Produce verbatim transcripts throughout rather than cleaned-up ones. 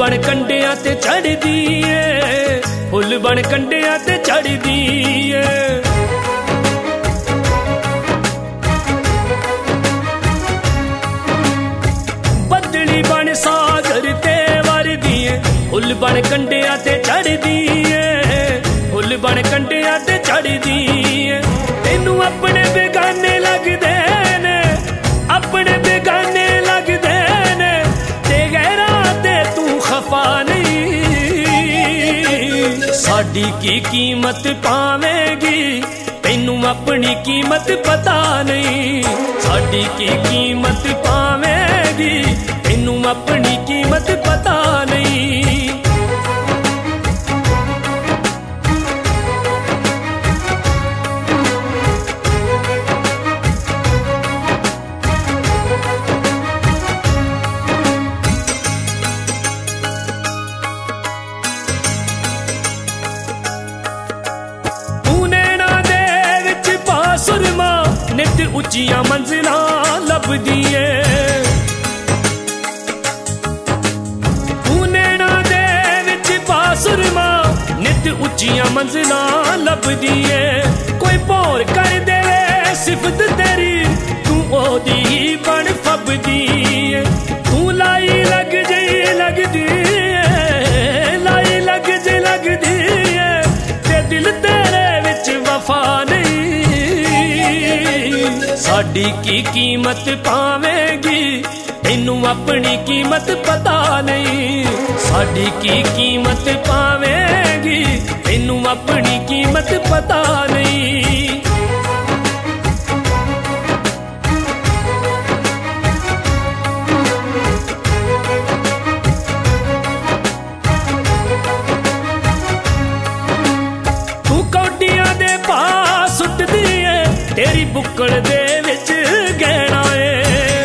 बन कंडियां ते चढ़दी है, फुल बन कंडियां ते चढ़दी है। बदली बन सागर ते वरदी है, फुल बन कंडियां ते चढ़दी है, फुल बन कंडियां ते चढ़दी है। तेनू अपने बेगाने लगदे ने, अपने बेगाने लगदे ने, ते गैरा ते तू खफा नहीं। साडी की कीमत पावेगी, तेनू अपनी कीमत पता नहीं। साडी की कीमत पावेगी, तेनू अपनी कीमत पता नहीं। सुरमा नित उच्चियां मंजिलां लभदी है, नैना दे विच बासुरमा नित उच्चियां मंजिलां लभदी है। कोई भौर कर देवे सिफत तेरी, तू ओदी बन फबदी है। तू लाई लग जई लगदी है, लाई लग जई लगदी है, ते दिल तेरे विच वफा नहीं। साडी की कीमत पावेगी, तेनू अपनी कीमत पता नहीं। साडी की कीमत पावेगी, तेनू अपनी कीमत पता नहीं। तू कौडियां दे पास सुटदी है, तेरी बुक्कड़ दे विच गहना है।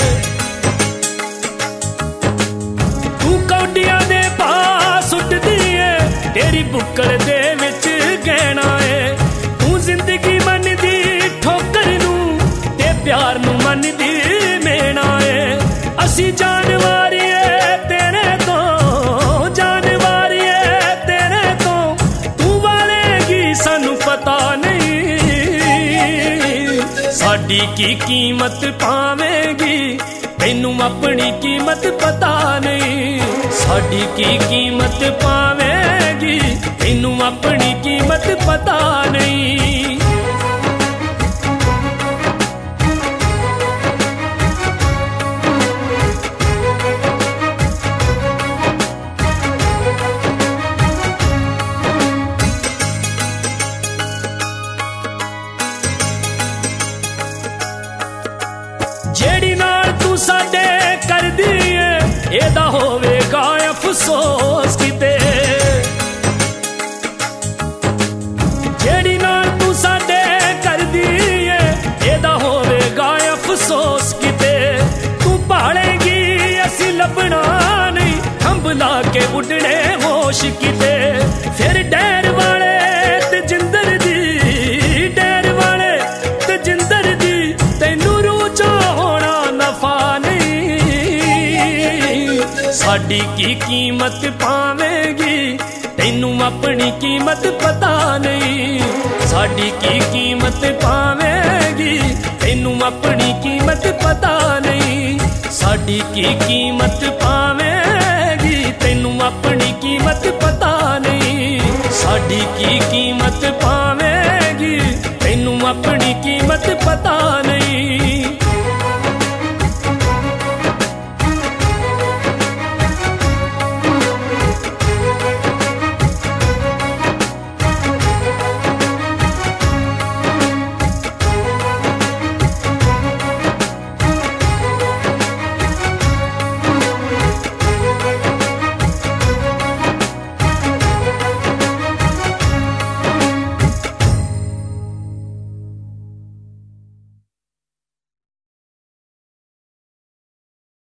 तू कौडियां दे पास सुटदी है, तेरी बुक्कड़ दे विच गहना है। तू जिंदगी मनदी ठोकर नू, ते प्यार नू मनदी मेना है। असी जानवारी है तेरे तो, जानवारी है तेरे तो, तू वालेगी सानू पता नहीं। साडी की कीमत पावेगी, तेनू अपनी कीमत पता नहीं। साडी की कीमत पावेगी, तेनू अपनी कीमत पता नहीं। जेड़ी नाल तू साडे करदी है, एदा होवेगा अफसोस किते। जेड़ी नाल तू साडे करदी है, एदा होवेगा अफसोस किते। तू भालेगी असी लभना नहीं, खंभला के उड़ने होश किते। फिर डैर वाले ते जिंदर दी, डैर वाले ते जिंदर दी, तैनू रूचा होना नफा नहीं। साडी की कीमत पावेगी, तैनू अपनी कीमत पता नहीं। साडी की कीमत पावेगी, तैनू अपनी कीमत पता नहीं। साडी की कीमत पावेगी, तैनू अपनी कीमत पता नहीं। साडी की